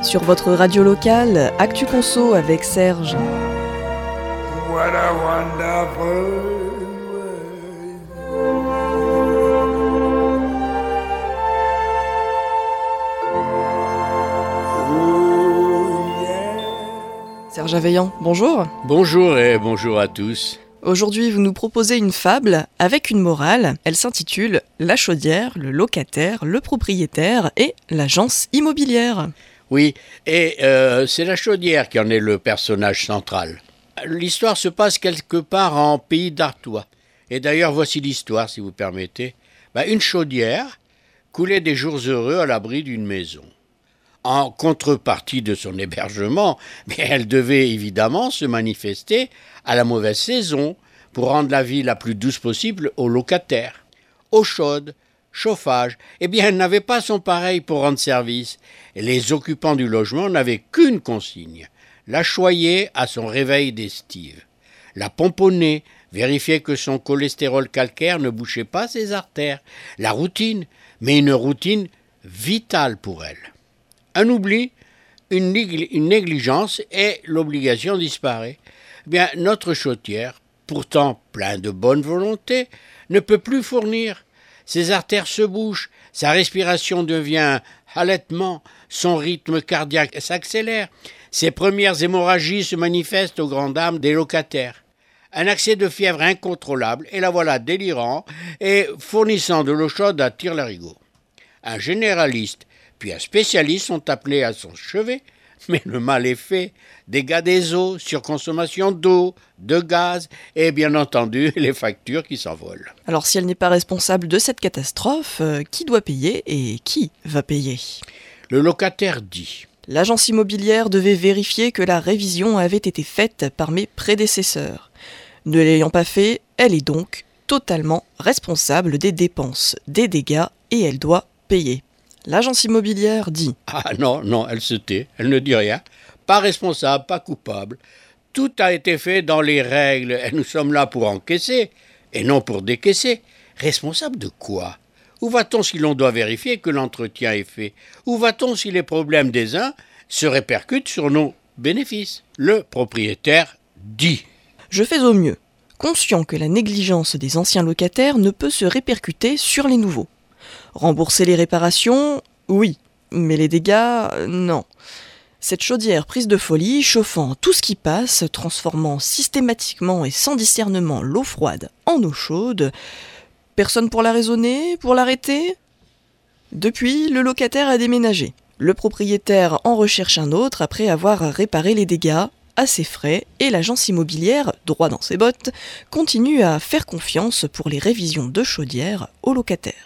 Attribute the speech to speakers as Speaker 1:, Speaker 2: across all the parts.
Speaker 1: Sur votre radio locale, Actu Conso avec Serge.
Speaker 2: What a wonderful
Speaker 1: Serge Aveillant, bonjour.
Speaker 3: Bonjour et bonjour à tous.
Speaker 1: Aujourd'hui, vous nous proposez une fable avec une morale. Elle s'intitule « La chaudière, le locataire, le propriétaire et l'agence immobilière ».
Speaker 3: Oui, et c'est la chaudière qui en est le personnage central. L'histoire se passe quelque part en pays d'Artois. Et d'ailleurs, voici l'histoire, si vous permettez. Une chaudière coulait des jours heureux à l'abri d'une maison. En contrepartie de son hébergement, elle devait évidemment se manifester à la mauvaise saison pour rendre la vie la plus douce possible aux locataires. Eau chaude, chauffage, elle n'avait pas son pareil pour rendre service. Et les occupants du logement n'avaient qu'une consigne, la choyer à son réveil d'estive. La pomponner, vérifier que son cholestérol calcaire ne bouchait pas ses artères. La routine, mais une routine vitale pour elle. Un oubli, une négligence et l'obligation disparaît. Notre chaudière, pourtant plein de bonne volonté, ne peut plus fournir. Ses artères se bouchent, sa respiration devient halètement, son rythme cardiaque s'accélère. Ses premières hémorragies se manifestent aux grandes dames des locataires. Un accès de fièvre incontrôlable, et la voilà délirant et fournissant de l'eau chaude à tire-larigot. Un généraliste puis un spécialiste sont appelés à son chevet, mais le mal est fait. Dégâts des eaux, surconsommation d'eau, de gaz et bien entendu les factures qui s'envolent.
Speaker 1: Alors si elle n'est pas responsable de cette catastrophe, qui doit payer et qui va payer ?
Speaker 3: Le locataire dit.
Speaker 1: L'agence immobilière devait vérifier que la révision avait été faite par mes prédécesseurs. Ne l'ayant pas fait, elle est donc totalement responsable des dépenses, des dégâts et elle doit payer. L'agence immobilière dit «
Speaker 3: Ah non, elle se tait, elle ne dit rien. Pas responsable, pas coupable. Tout a été fait dans les règles et nous sommes là pour encaisser et non pour décaisser. Responsable de quoi ? Où va-t-on si l'on doit vérifier que l'entretien est fait ? Où va-t-on si les problèmes des uns se répercutent sur nos bénéfices ? Le propriétaire dit
Speaker 1: « Je fais au mieux, conscient que la négligence des anciens locataires ne peut se répercuter sur les nouveaux. Rembourser les réparations, oui, mais les dégâts, non. Cette chaudière prise de folie, chauffant tout ce qui passe, transformant systématiquement et sans discernement l'eau froide en eau chaude, personne pour la raisonner, pour l'arrêter ? Depuis, le locataire a déménagé. Le propriétaire en recherche un autre après avoir réparé les dégâts à ses frais et l'agence immobilière, droit dans ses bottes, continue à faire confiance pour les révisions de chaudière aux locataires.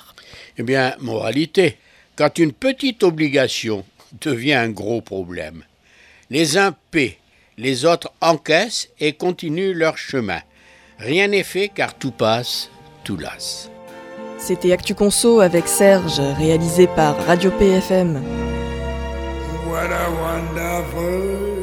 Speaker 3: Moralité, quand une petite obligation devient un gros problème, les uns paient, les autres encaissent et continuent leur chemin. Rien n'est fait car tout passe, tout lasse.
Speaker 1: C'était Actu Conso avec Serge, réalisé par Radio PFM.
Speaker 2: What a wonderful